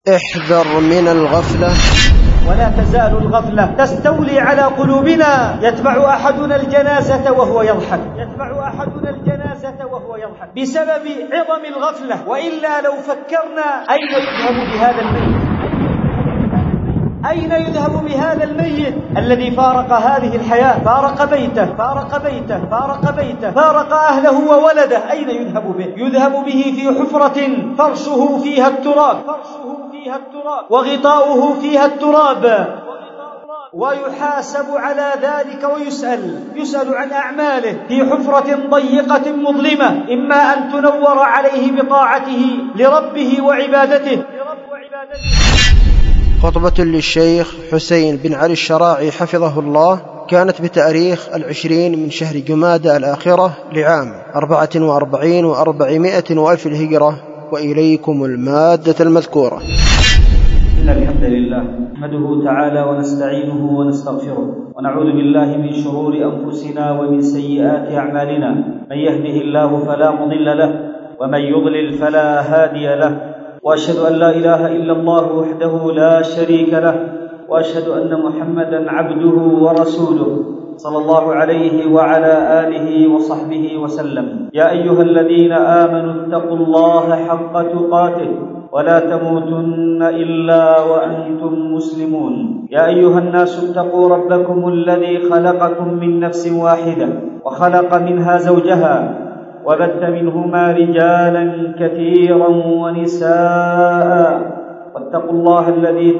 احذر من الغفلة. ولا تزال الغفلة تستولي على قلوبنا. يتبع أحدنا الجنازة وهو يضحك، بسبب عظم الغفلة. وإلا لو فكرنا أين يذهب بهذا الميت الذي فارق هذه الحياة، فارق بيته، فارق أهله وولده، أين يذهب به؟ يذهب به في حفرة فرشه فيها التراب وغطاؤه فيها التراب، ويحاسب على ذلك ويسأل عن أعماله في حفرة ضيقة مظلمة، إما أن تنور عليه بطاعته لربه وعبادته. خطبة للشيخ حسين بن علي الشراعي حفظه الله، كانت بتاريخ 20 من شهر جمادى الآخرة لعام 44 و400 وألف الهجرة. وإليكم المادة المذكورة. إن الحمد لله نحمده تعالى ونستعينه ونستغفره، ونعوذ بالله من شرور أنفسنا ومن سيئات أعمالنا. من يهده الله فلا مضل له، ومن يضلل فلا هادي له. وأشهد أن لا إله إلا الله وحده لا شريك له، وأشهد أن محمدا عبده ورسوله صلى الله عليه وعلى آله وصحبه وسلم. يا أيها الذين آمنوا اتقوا الله حق تقاته ولا تموتن إلا وأنتم مسلمون. يا أيها الناس اتقوا ربكم الذي خلقكم من نفس واحدة وخلق منها زوجها وبث منهما رجالا كثيرا ونساء، واتقوا الله الذي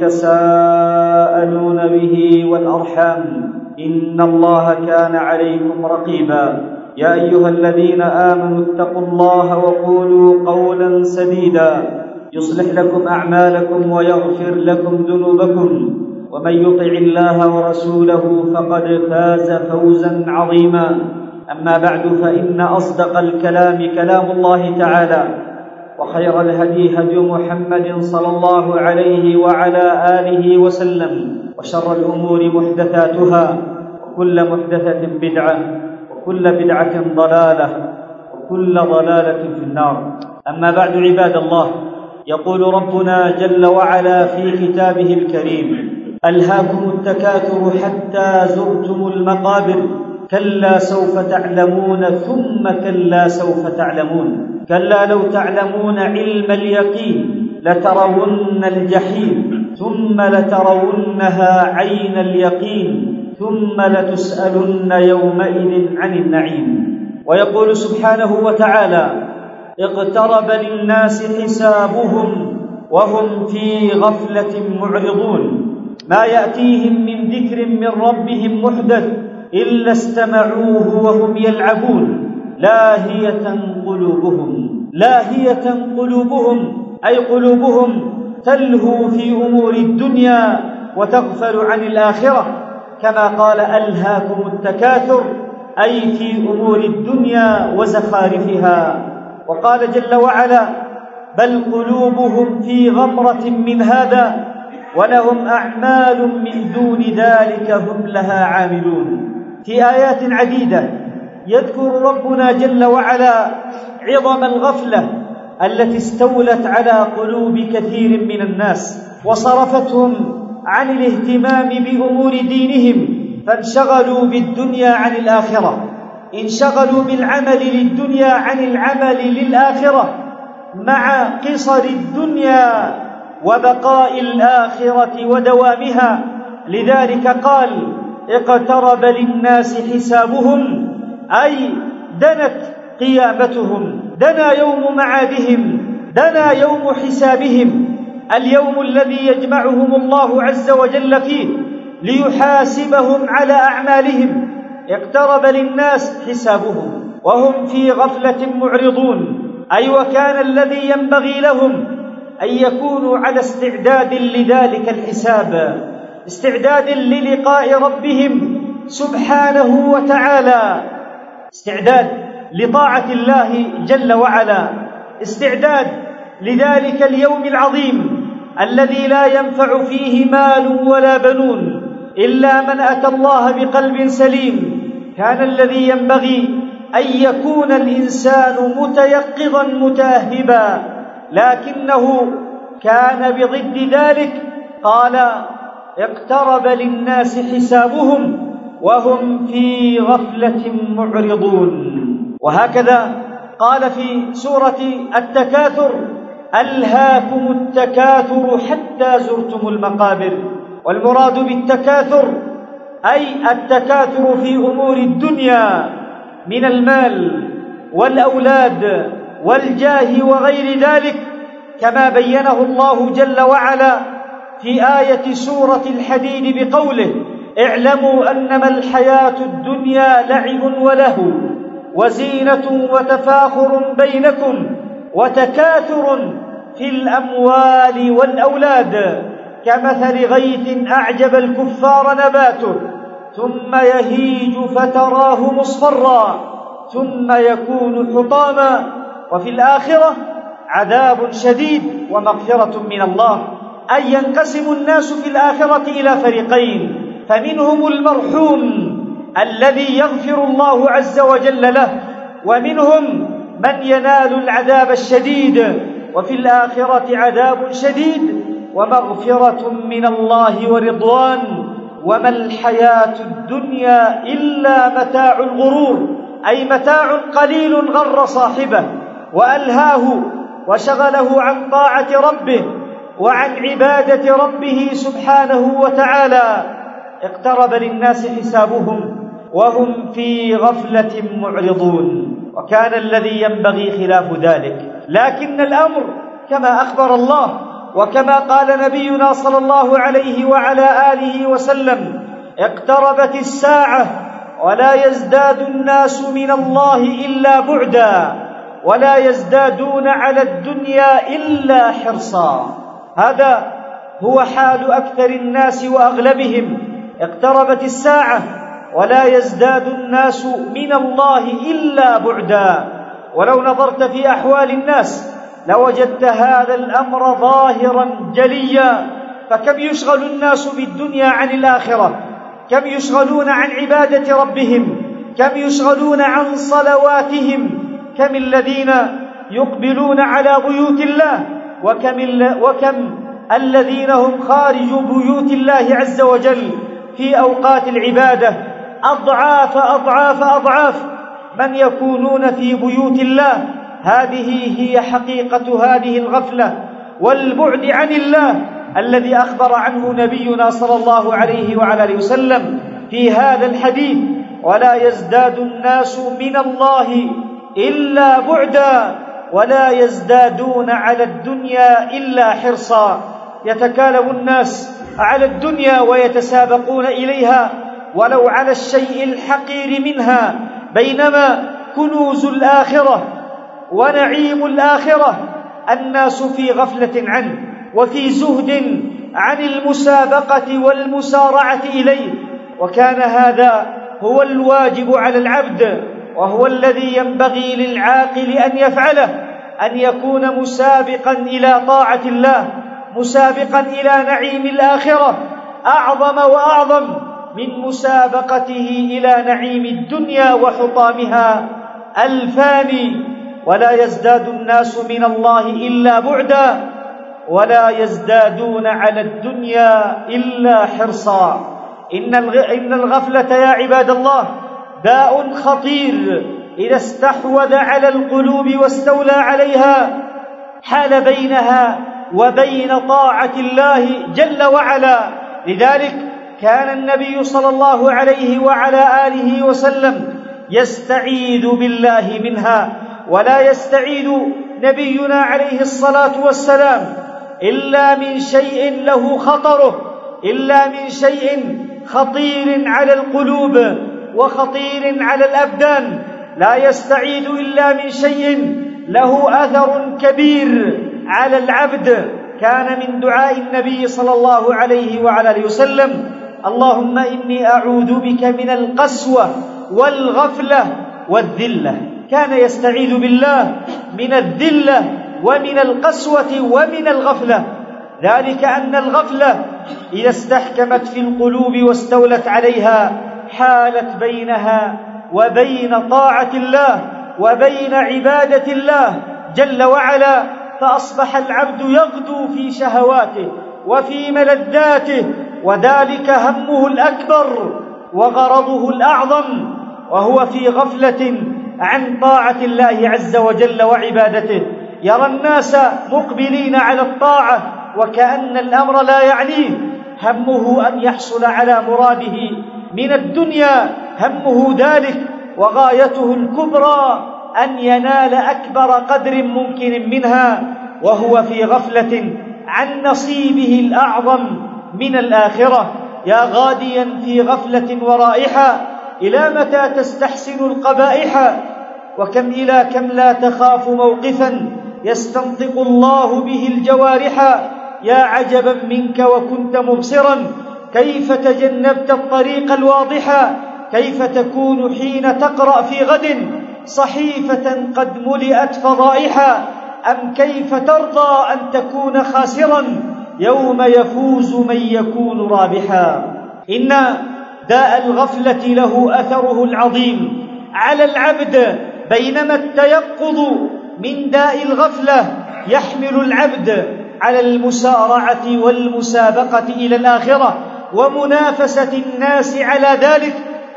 تساءلون به والأرحام، إن الله كان عليكم رقيبا. يا أيها الذين آمنوا اتقوا الله وقولوا قولا سديدا يصلح لكم أعمالكم ويغفر لكم ذنوبكم، ومن يطع الله ورسوله فقد فاز فوزا عظيما. أما بعد، فإن أصدق الكلام كلام الله تعالى، وخير الهدي هدي محمد صلى الله عليه وعلى آله وسلم، وشر الأمور محدثاتها، وكل محدثة بدعة، وكل بدعة ضلالة، وكل ضلالة في النار. أما بعد، عباد الله، يقول ربنا جل وعلا في كتابه الكريم: ألهاكم التكاثر حتى زرتم المقابر، كلا سوف تعلمون ثم كلا سوف تعلمون، كلا لو تعلمون علم اليقين لترون الجحيم ثم لترونها عين اليقين ثم لتسألن يومئذ عن النعيم. ويقول سبحانه وتعالى: اقترب للناس حسابهم وهم في غفلة معرضون، ما يأتيهم من ذكر من ربهم محدث إلا استمعوه وهم يلعبون، لاهية قلوبهم، أي قلوبهم تلهو في أمور الدنيا وتغفل عن الآخرة، كما قال: ألهاكم التكاثر، أي في أمور الدنيا وزخارفها. وقال جل وعلا: بل قلوبهم في غمرة من هذا ولهم أعمال من دون ذلك هم لها عاملون. في آيات عديدة يذكر ربنا جل وعلا عظم الغفلة التي استولت على قلوب كثير من الناس وصرفتهم عن الاهتمام بأمور دينهم، فانشغلوا بالدنيا عن الآخرة، انشغلوا بالعمل للدنيا عن العمل للآخرة، مع قصر الدنيا وبقاء الآخرة ودوامها. لذلك قال: اقترب للناس حسابهم، أي دنت قيامتهم، دنا يوم معادهم، دنا يوم حسابهم، اليوم الذي يجمعهم الله عز وجل فيه ليحاسبهم على أعمالهم. اقترب للناس حسابهم وهم في غفلة معرضون، أي وكان الذي ينبغي لهم أن يكونوا على استعداد لذلك الحساب، استعداد للقاء ربهم سبحانه وتعالى، استعداد لطاعة الله جل وعلا، استعداد لذلك اليوم العظيم الذي لا ينفع فيه مال ولا بنون إلا من أتى الله بقلب سليم. كان الذي ينبغي أن يكون الإنسان متيقظا متأهبا، لكنه كان بضد ذلك، قال: اقترب للناس حسابهم وهم في غفلة معرضون. وهكذا قال في سورة التكاثر: ألهاكم التكاثر حتى زرتم المقابر. والمراد بالتكاثر أي التكاثر في أمور الدنيا من المال والأولاد والجاه وغير ذلك، كما بينه الله جل وعلا في آية سورة الحديد بقوله: اعلموا أنما الحياة الدنيا لعب ولهو وزينة وتفاخر بينكم وتكاثر في الأموال والأولاد كمثل غيث أعجب الكفار نباته ثم يهيج فتراه مصفرا ثم يكون حطاما وفي الآخرة عذاب شديد ومغفرة من الله. أي ينقسم الناس في الآخرة إلى فريقين: فمنهم المرحوم الذي يغفر الله عز وجل له، ومنهم من ينال العذاب الشديد. وفي الآخرة عذاب شديد ومغفرة من الله ورضوان. وما الحياة الدنيا إلا متاع الغرور، أي متاع قليل غر صاحبه وألهاه وشغله عن طاعة ربه وعن عبادة ربه سبحانه وتعالى. اقترب للناس حسابهم وهم في غفلة معرضون. وكان الذي ينبغي خلاف ذلك، لكن الأمر كما أخبر الله وكما قال نبينا صلى الله عليه وعلى آله وسلم: اقتربت الساعة ولا يزداد الناس من الله إلا بعدا ولا يزدادون على الدنيا إلا حرصا. هذا هو حال أكثر الناس وأغلبهم. اقتربت الساعة ولا يزداد الناس من الله إلا بعدا. ولو نظرت في أحوال الناس لوجدت هذا الأمر ظاهرا جليا. فكم يشغل الناس بالدنيا عن الآخرة، كم يشغلون عن عبادة ربهم، كم يشغلون عن صلواتهم، كم الذين يقبلون على بيوت الله، وكم الذين هم خارج بيوت الله عز وجل في أوقات العبادة. أضعاف أضعاف أضعاف من يكونون في بيوت الله. هذه هي حقيقة هذه الغفلة والبعد عن الله الذي أخبر عنه نبينا صلى الله عليه وعلى آله وسلم في هذا الحديث: ولا يزداد الناس من الله إلا بعدا ولا يزدادون على الدنيا إلا حرصا. يتكالب الناس على الدنيا ويتسابقون إليها ولو على الشيء الحقير منها، بينما كنوز الآخرة ونعيم الآخرة الناس في غفلة عنه وفي زهد عن المسابقة والمسارعة إليه. وكان هذا هو الواجب على العبد، وهو الذي ينبغي للعاقل أن يفعله، أن يكون مسابقا إلى طاعة الله، مسابقا إلى نعيم الآخرة، أعظم وأعظم من مسابقته إلى نعيم الدنيا وحطامها الفاني. ولا يزداد الناس من الله إلا بعدا ولا يزدادون على الدنيا إلا حرصا. إن الغفلة يا عباد الله داء خطير إذا استحوذ على القلوب واستولى عليها، حال بينها وبين طاعة الله جل وعلا. لذلك كان النبي صلى الله عليه وعلى آله وسلم يستعيذ بالله منها، ولا يستعيذ نبينا عليه الصلاة والسلام إلا من شيء له خطره، إلا من شيء خطير على القلوب وخطير على الأبدان. لا يستعيذ إلا من شيء له أثر كبير على العبد. كان من دعاء النبي صلى الله عليه وعلى آله وسلم: اللهم إني أعوذ بك من القسوة والغفلة والذلة. كان يستعيذ بالله من الذلة ومن القسوة ومن الغفلة. ذلك أن الغفلة إذا استحكمت في القلوب واستولت عليها حالت بينها وبين طاعة الله وبين عبادة الله جل وعلا، فأصبح العبد يغدو في شهواته وفي ملذاته، وذلك همه الأكبر وغرضه الأعظم، وهو في غفلة عن طاعة الله عز وجل وعبادته. يرى الناس مقبلين على الطاعة وكأن الأمر لا يعنيه، همه أن يحصل على مراده من الدنيا، همه ذلك، وغايته الكبرى أن ينال أكبر قدر ممكن منها، وهو في غفلة عن نصيبه الأعظم من الآخرة. يا غاديا في غفلة ورائحة، إلى متى تستحسن القبائح؟ وكم إلى كم لا تخاف موقفا يستنطق الله به الجوارح. يا عجبا منك وكنت مبصرا، كيف تجنبت الطريق الواضحة؟ كيف تكون حين تقرأ في غد صحيفة قد ملئت فضائحا؟ أم كيف ترضى أن تكون خاسرا يوم يفوز من يكون رابحا؟ إن داء الغفلة له أثره العظيم على العبد، بينما التيقظ من داء الغفلة يحمل العبد على المسارعة والمسابقة إلى الآخرة ومنافسة الناس على ذلك.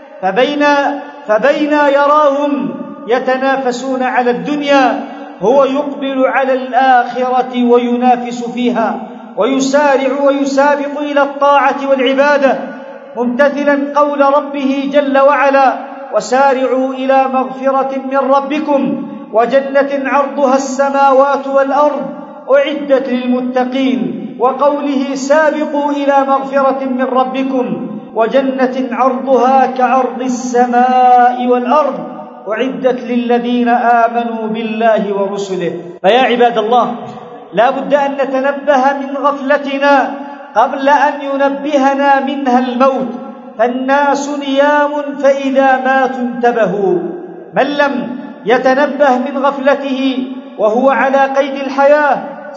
فبين يراهم يتنافسون على الدنيا، هو يقبل على الآخرة وينافس فيها، ويسارع ويسابق إلى الطاعة والعبادة، ممتثلا قول ربه جل وعلا: وسارعوا إلى مغفرة من ربكم وجنة عرضها السماوات والأرض أعدت للمتقين، وقوله: سابقوا إلى مغفرة من ربكم وجنة عرضها كعرض السماء والأرض أعدت للذين آمنوا بالله ورسله. فيا عباد الله، لا بد أن نتنبه من غفلتنا قبل أن ينبهنا منها الموت، فالناس نيام فإذا ماتوا انتبهوا. من لم يتنبه من غفلته وهو على قيد الحياة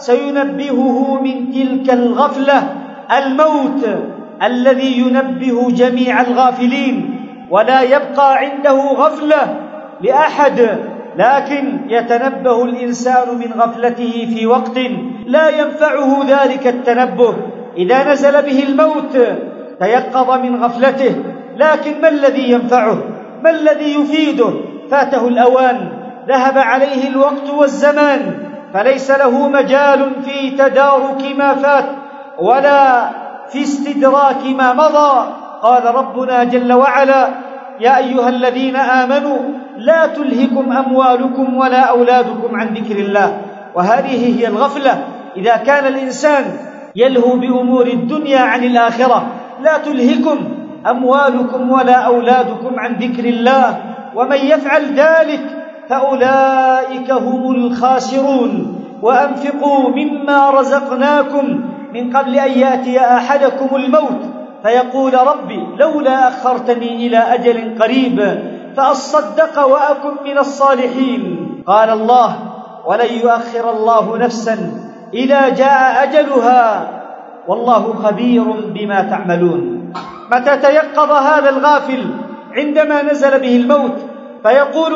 سينبهه من تلك الغفلة الموت الذي ينبه جميع الغافلين، ولا يبقى عنده غفلة لأحد، لكن يتنبه الإنسان من غفلته في وقت لا ينفعه ذلك التنبه. إذا نزل به الموت تيقظ من غفلته، لكن ما الذي ينفعه؟ ما الذي يفيده؟ فاته الأوان، ذهب عليه الوقت والزمان، فليس له مجال في تدارك ما فات ولا في استدراك ما مضى. قال ربنا جل وعلا: يا أيها الذين آمنوا لا تلهكم أموالكم ولا أولادكم عن ذكر الله. وهذه هي الغفلة. إذا كان الإنسان يلهو بأمور الدنيا عن الآخرة: لا تلهكم أموالكم ولا أولادكم عن ذكر الله، ومن يفعل ذلك فأولئك هم الخاسرون. وأنفقوا مما رزقناكم من قبل أن يأتي أحدكم الموت فيقول: ربي لولا أخرتني إلى أجل قريب فأصدق وأكن من الصالحين. قال الله: ولن يؤخر الله نفسا إذا جاء أجلها والله خبير بما تعملون. متى تيقظ هذا الغافل؟ عندما نزل به الموت فيقول: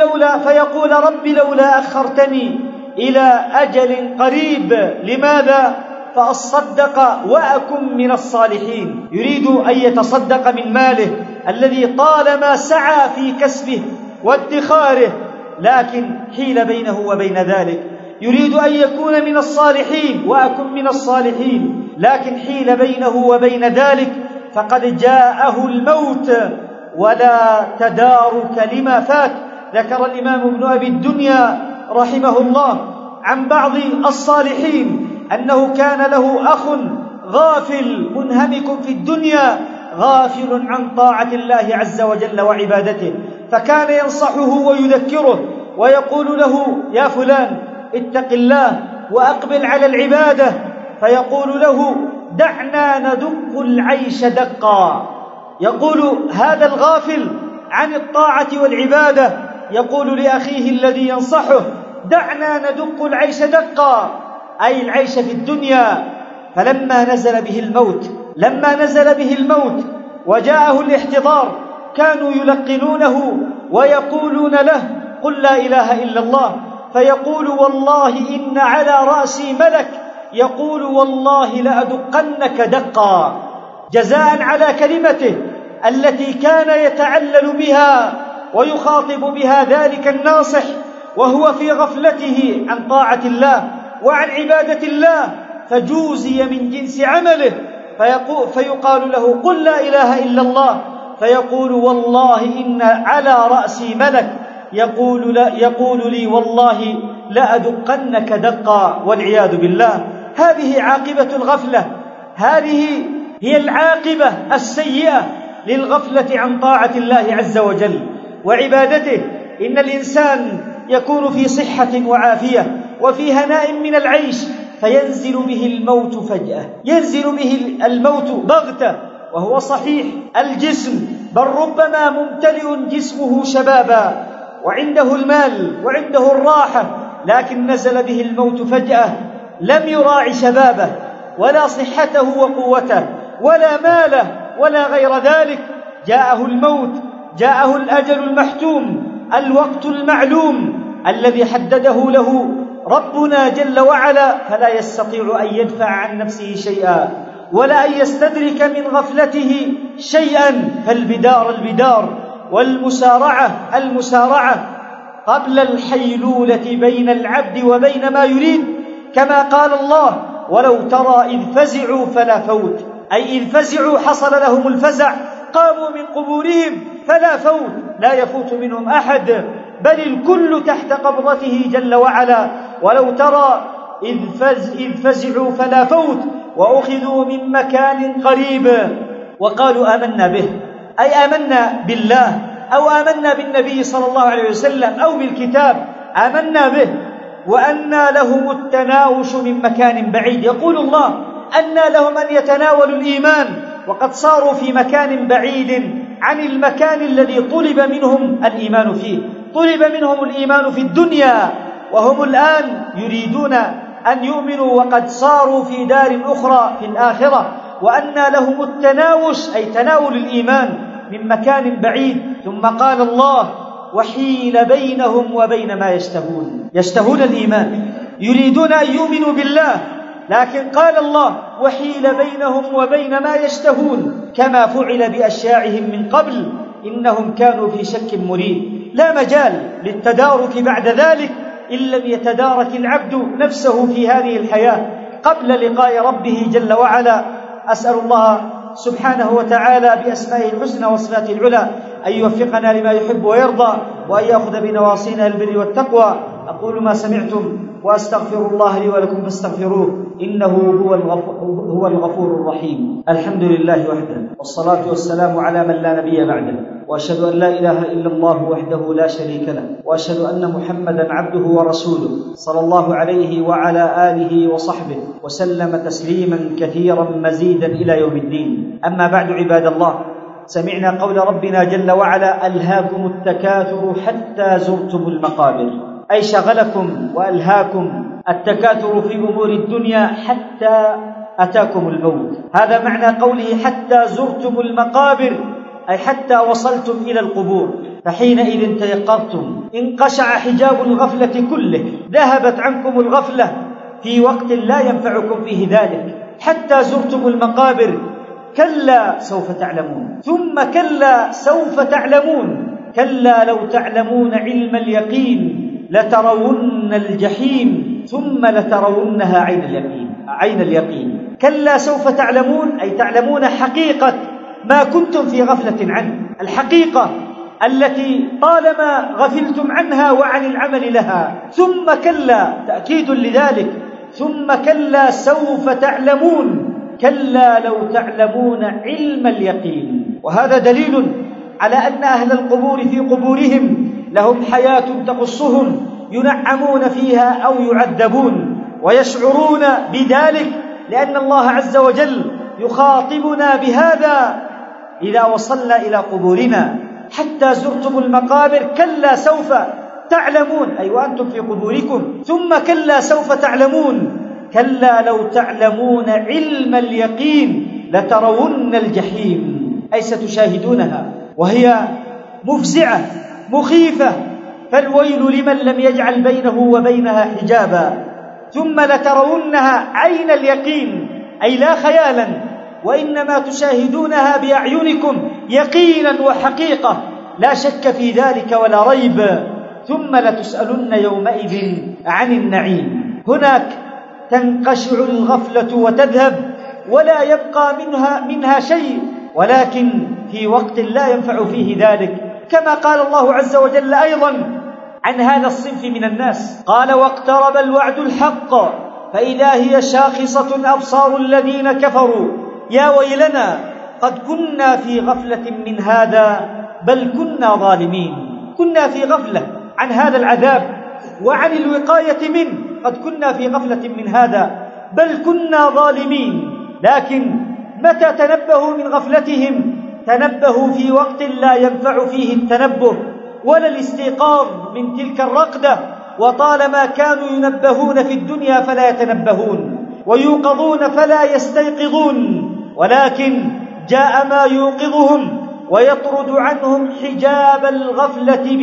ربي لولا أخرتني إلى أجل قريب. لماذا؟ فأصدق وأكن من الصالحين. يريد أن يتصدق من ماله الذي طالما سعى في كسبه وادخاره، لكن حيل بينه وبين ذلك. يريد أن يكون من الصالحين وأكن من الصالحين، لكن حيل بينه وبين ذلك، فقد جاءه الموت ولا تدارك لما فات. ذكر الإمام ابن أبي الدنيا رحمه الله عن بعض الصالحين أنه كان له أخ غافل منهمك في الدنيا، غافل عن طاعة الله عز وجل وعبادته، فكان ينصحه ويذكره ويقول له: يا فلان اتق الله وأقبل على العبادة. فيقول له: دعنا ندق العيش دقا. يقول هذا الغافل عن الطاعة والعبادة يقول لأخيه الذي ينصحه: دعنا ندق العيش دقا، أي العيش في الدنيا. فلما نزل به الموت وجاءه الاحتضار كانوا يلقنونه ويقولون له: قل لا إله إلا الله، فيقول والله إن على رأسي ملك يقول والله لأدقنك دقا، جزاء على كلمته التي كان يتعلل بها ويخاطب بها ذلك الناصح وهو في غفلته عن طاعة الله وعن عبادة الله، فجوزي من جنس عمله. فيقال له قل لا إله إلا الله، فيقول والله إن على رأسي ملك يقول لي والله لأدقنك دقا، والعياذ بالله. هذه عاقبة الغفلة، هذه هي العاقبة السيئة للغفلة عن طاعة الله عز وجل وعبادته. إن الإنسان يكون في صحة وعافية وفي هناء من العيش، فينزل به الموت فجأة، ينزل به الموت بغتة وهو صحيح الجسم، بل ربما ممتلئ جسمه شبابا وعنده المال وعنده الراحة، لكن نزل به الموت فجأة، لم يراعي شبابه ولا صحته وقوته ولا ماله ولا غير ذلك. جاءه الموت، جاءه الأجل المحتوم، الوقت المعلوم الذي حدده له ربنا جل وعلا، فلا يستطيع أن يدفع عن نفسه شيئا ولا أن يستدرك من غفلته شيئا. فالبدار والمسارعة قبل الحيلولة بين العبد وبين ما يريد، كما قال الله ولو ترى إذ فزعوا فلا فوت، أي إذ فزعوا حصل لهم الفزع، قاموا من قبورهم فلا فوت، لا يفوت منهم أحد، بل الكل تحت قبضته جل وعلا. ولو ترى إذ فزعوا فلا فوت وأخذوا من مكان قريب وقالوا آمنا به، أي آمنا بالله أو آمنا بالنبي صلى الله عليه وسلم أو بالكتاب، آمنا به، وأنى لهم التناوش من مكان بعيد. يقول الله أنى لهم أن يتناولوا الإيمان وقد صاروا في مكان بعيد عن المكان الذي طلب منهم الإيمان فيه. طلب منهم الإيمان في الدنيا، وهم الآن يريدون أن يؤمنوا وقد صاروا في دار أخرى في الآخرة. وأنى لهم التناوش، أي تناول الإيمان من مكان بعيد. ثم قال الله وحيل بينهم وبين ما يشتهون الإيمان، يريدون أن يؤمنوا بالله، لكن قال الله وحيل بينهم وبين ما يشتهون، كما فعل بأشياعهم من قبل، إنهم كانوا في شك مريب. لا مجال للتدارك بعد ذلك إن لم يتدارك العبد نفسه في هذه الحياة قبل لقاء ربه جل وعلا. أسأل الله سبحانه وتعالى بأسمائه الحسنى وصفاته العلى أن يوفقنا لما يحب ويرضى، وأن يأخذ بنواصينا البر والتقوى. أقول ما سمعتم وأستغفر الله لي ولكم فاستغفروه، إنه هو الغفور الرحيم. الحمد لله وحده، والصلاة والسلام على من لا نبي بعده، وأشهد أن لا إله إلا الله وحده لا شريك له، وأشهد أن محمدا عبده ورسوله صلى الله عليه وعلى آله وصحبه وسلم تسليما كثيرا مزيدا إلى يوم الدين. أما بعد عباد الله، سمعنا قول ربنا جل وعلا ألهاكم التكاثر حتى زرتم المقابر، أي شغلكم وألهاكم التكاثر في أمور الدنيا حتى أتاكم الموت. هذا معنى قوله حتى زرتم المقابر، أي حتى وصلتم إلى القبور، فحينئذ تيقظتم، انقشع حجاب الغفلة كله، ذهبت عنكم الغفلة في وقت لا ينفعكم فيه ذلك. حتى زرتم المقابر، كلا سوف تعلمون، ثم كلا سوف تعلمون، كلا لو تعلمون علم اليقين لترون الجحيم ثم لترونها عين اليقين. كلا سوف تعلمون، أي تعلمون حقيقة ما كنتم في غفلة عنه، الحقيقة التي طالما غفلتم عنها وعن العمل لها. ثم كلا تأكيد لذلك، ثم كلا سوف تعلمون، كلا لو تعلمون علم اليقين. وهذا دليل على أن أهل القبور في قبورهم لهم حياة تخصهم، ينعمون فيها أو يعذبون، ويشعرون بذلك لأن الله عز وجل يخاطبنا بهذا إذا وصلنا إلى قبورنا. حتى زرتم المقابر، كلا سوف تعلمون، أي وأنتم في قبوركم. ثم كلا سوف تعلمون، كلا لو تعلمون علم اليقين لترون الجحيم، أي ستشاهدونها، وهي مفزعة مخيفة فالويل لمن لم يجعل بينه وبينها حجابا. ثم لترونها عين اليقين، أي لا خيالا، وإنما تشاهدونها بأعينكم يقينا وحقيقة، لا شك في ذلك ولا ريب. ثم لتسألن يومئذ عن النعيم. هناك تنقشع الغفلة وتذهب ولا يبقى منها شيء، ولكن في وقت لا ينفع فيه ذلك، كما قال الله عز وجل أيضا عن هذا الصنف من الناس، قال: واقترب الوعد الحق فإذا هي شاخصة أبصار الذين كفروا يا ويلنا قد كنا في غفلة من هذا بل كنا ظالمين. كنا في غفلة عن هذا العذاب وعن الوقاية منه، قد كنا في غفلة من هذا بل كنا ظالمين. لكن متى تنبهوا من غفلتهم؟ تنبهوا في وقت لا ينفع فيه التنبه ولا الاستيقاظ من تلك الرقدة، وطالما كانوا ينبهون في الدنيا فلا يتنبهون، ويوقظون فلا يستيقظون، ولكن جاء ما يوقظهم ويطرد عنهم حجاب الغفلة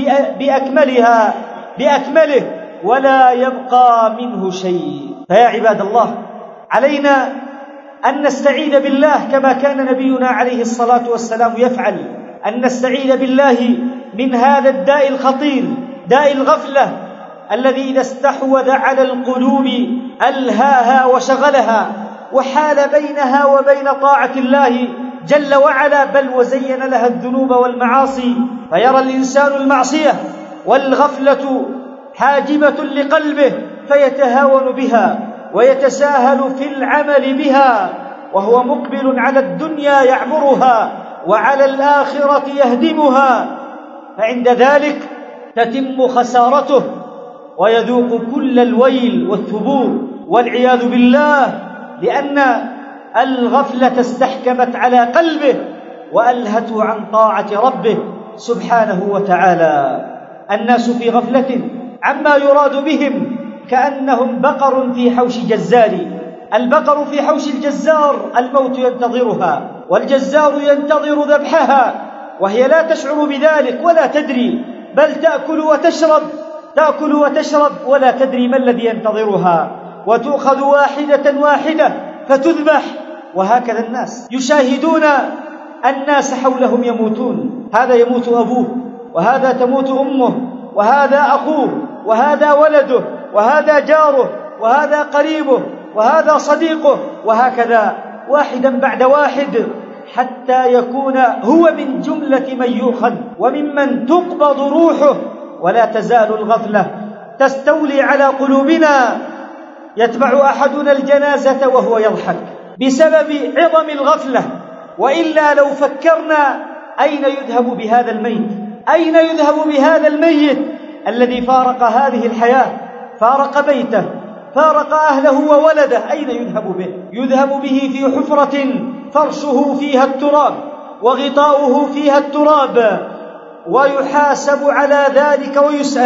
بأكمله ولا يبقى منه شيء. فيا عباد الله، علينا أن نستعيذ بالله كما كان نبينا عليه الصلاة والسلام يفعل، أن نستعيذ بالله من هذا الداء الخطير، داء الغفلة الذي إذا استحوذ على القلوب ألهاها وشغلها وحال بينها وبين طاعة الله جل وعلا، بل وزين لها الذنوب والمعاصي، فيرى الإنسان المعصية والغفلة حاجبة لقلبه فيتهاون بها ويتساهل في العمل بها، وهو مقبل على الدنيا يعمرها وعلى الآخرة يهدمها، فعند ذلك تتم خسارته ويذوق كل الويل والثبور والعياذ بالله، لأن الغفلة استحكمت على قلبه وألهته عن طاعة ربه سبحانه وتعالى. الناس في غفلة عما يراد بهم كأنهم بقر في حوش جزار. البقر في حوش الجزار الموت ينتظرها، والجزار ينتظر ذبحها، وهي لا تشعر بذلك ولا تدري، بل تأكل وتشرب ولا تدري ما الذي ينتظرها، وتؤخذ واحدة واحدة فتذبح. وهكذا الناس يشاهدون الناس حولهم يموتون، هذا يموت أبوه، وهذا تموت أمه، وهذا أخوه، وهذا ولده، وهذا جاره، وهذا قريبه، وهذا صديقه، وهكذا واحدا بعد واحد، حتى يكون هو من جملة من يؤخذ وممن تقبض روحه. ولا تزال الغفلة تستولي على قلوبنا. يتبع أحدنا الجنازة وهو يضحك بسبب عظم الغفلة، وإلا لو فكرنا أين يذهب بهذا الميت؟ أين يذهب بهذا الميت الذي فارق هذه الحياة، فارق بيته، فارق أهله وولده؟ أين يذهب به؟ يذهب به في حفرة فرشه فيها التراب وغطاؤه فيها التراب، ويحاسب على ذلك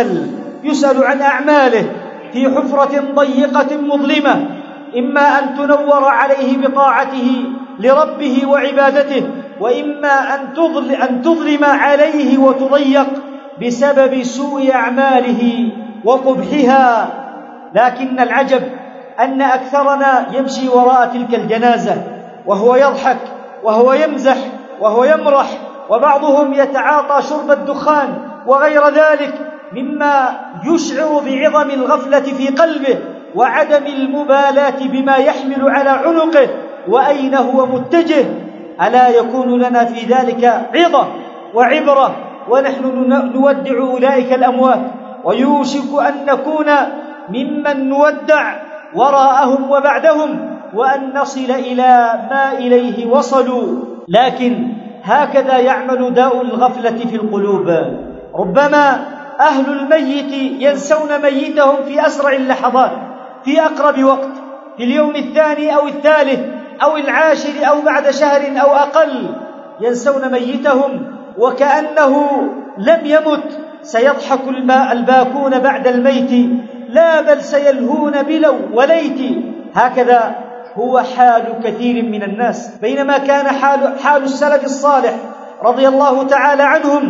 ويسأل عن أعماله في حفرة ضيقة مظلمة، إما أن تنور عليه بطاعته لربه وعبادته، وإما أن تظلم عليه وتضيق بسبب سوء أعماله وقبحها. لكن العجب أن أكثرنا يمشي وراء تلك الجنازة وهو يضحك وهو يمزح وهو يمرح، وبعضهم يتعاطى شرب الدخان وغير ذلك مما يشعر بعظم الغفلة في قلبه وعدم المبالاة بما يحمل على عنقه وأين هو متجه. ألا يكون لنا في ذلك عظة وعبرة ونحن نودع أولئك الأموات، ويوشك أن نكون ممن نودع وراءهم وبعدهم، وأن نصل إلى ما إليه وصلوا. لكن هكذا يعمل داء الغفلة في القلوب. ربما أهل الميت ينسون ميتهم في أسرع اللحظات، في أقرب وقت، في اليوم الثاني أو الثالث أو العاشر أو بعد شهر أو أقل، ينسون ميتهم وكأنه لم يمت. سيضحك الباكون بعد الميت، لا بل سيلهون بلو وليت. هكذا هو حال كثير من الناس، بينما كان حال السلف الصالح رضي الله تعالى عنهم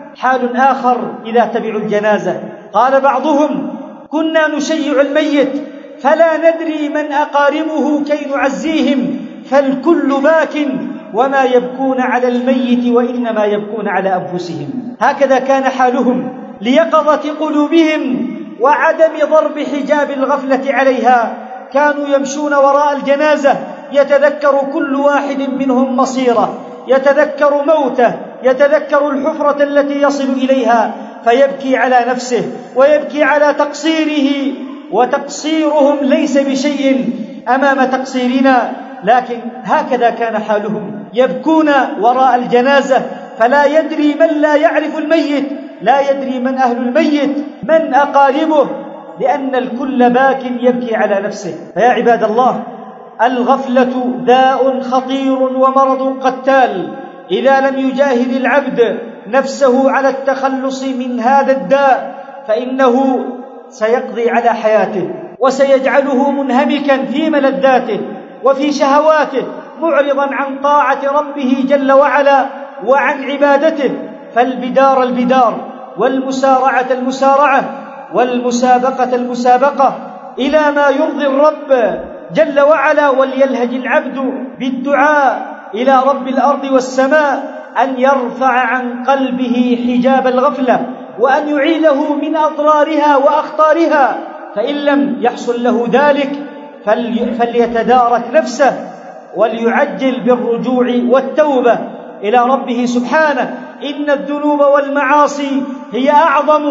حال آخر إذا تبعوا الجنازة. قال بعضهم: كنا نشيع الميت فلا ندري من أقاربه كي نعزيهم، فالكل باك وما يبكون على الميت وإنما يبكون على أنفسهم. هكذا كان حالهم ليقظة قلوبهم وعدم ضرب حجاب الغفلة عليها. كانوا يمشون وراء الجنازة يتذكر كل واحد منهم مصيره، يتذكر موته، يتذكر الحفرة التي يصل إليها، فيبكي على نفسه ويبكي على تقصيره، وتقصيرهم ليس بشيء أمام تقصيرنا. لكن هكذا كان حالهم، يبكون وراء الجنازة، فلا يدري من لا يعرف الميت، لا يدري من أهل الميت، من أقاربه، لأن الكل باك يبكي على نفسه. فيا عباد الله، الغفلة داء خطير ومرض قتال. إذا لم يجاهد العبد نفسه على التخلص من هذا الداء فإنه سيقضي على حياته، وسيجعله منهمكا في ملذاته وفي شهواته، معرضا عن طاعة ربه جل وعلا وعن عبادته. فالبدار البدار، والمسارعة المسارعة، والمسابقة المسابقة إلى ما يرضي الرب جل وعلا. وليلهج العبد بالدعاء إلى رب الأرض والسماء أن يرفع عن قلبه حجاب الغفلة، وأن يعيده من أضرارها وأخطارها. فإن لم يحصل له ذلك فليتدارك نفسه وليعجل بالرجوع والتوبة إلى ربه سبحانه. إن الذنوب والمعاصي هي أعظم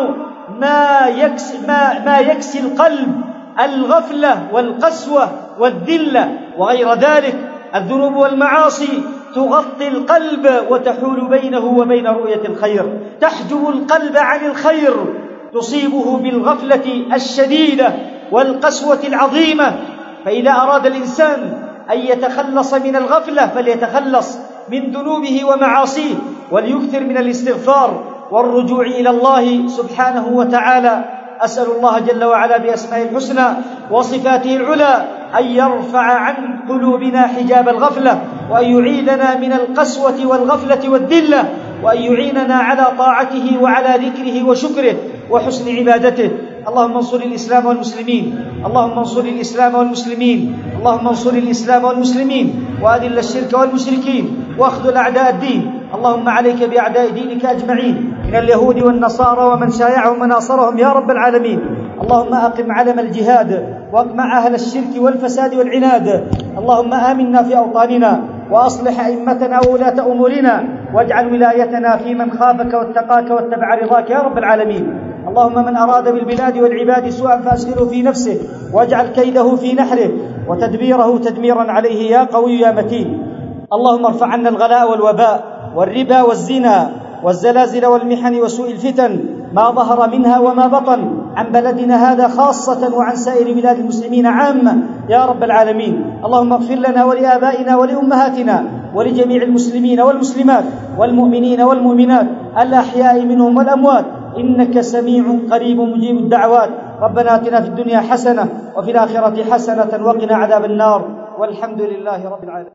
ما يكسي القلب، الغفلة والقسوة والذلة وغير ذلك. الذنوب والمعاصي تغطي القلب وتحول بينه وبين رؤية الخير، تحجب القلب عن الخير، تصيبه بالغفلة الشديدة والقسوة العظيمة. فإذا أراد الإنسان أن يتخلص من الغفلة فليتخلص من ذنوبه ومعاصيه، وليكثر من الاستغفار والرجوع إلى الله سبحانه وتعالى. أسأل الله جل وعلا بأسمائه الحسنى وصفاته العلى أن يرفع عن قلوبنا حجاب الغفلة، وأن يعيدنا من القسوة والغفلة والذلة، وأن يعيننا على طاعته وعلى ذكره وشكره وحسن عبادته. اللهم انصر الإسلام والمسلمين، اللهم انصر الإسلام والمسلمين، اللهم انصر الإسلام والمسلمين، وأذل الشرك والمشركين، واخذل أعداء الدين. اللهم عليك بأعداء دينك أجمعين من اليهود والنصارى ومن شايعهم وناصرهم يا رب العالمين. اللهم أقم علم الجهاد واقمع أهل الشرك والفساد والعناد. اللهم آمنا في أوطاننا، وأصلح أئمتنا وولاة أمورنا، واجعل ولايتنا في من خافك واتقاك واتبع رضاك يا رب العالمين. اللهم من أراد بالبلاد والعباد سوءا فأشغله في نفسه، واجعل كيده في نحره، وتدبيره تدميرا عليه يا قوي يا متين. اللهم ارفع عنا الغلاء والوباء والربا والزنا والزلازل والمحن وسوء الفتن ما ظهر منها وما بطن عن بلدنا هذا خاصة وعن سائر بلاد المسلمين عامة يا رب العالمين. اللهم اغفر لنا ولآبائنا ولأمهاتنا ولجميع المسلمين والمسلمات والمؤمنين والمؤمنات الأحياء منهم والأموات، إنك سميع قريب مجيب الدعوات. ربنا آتنا في الدنيا حسنة وفي الآخرة حسنة وقنا عذاب النار، والحمد لله رب العالمين.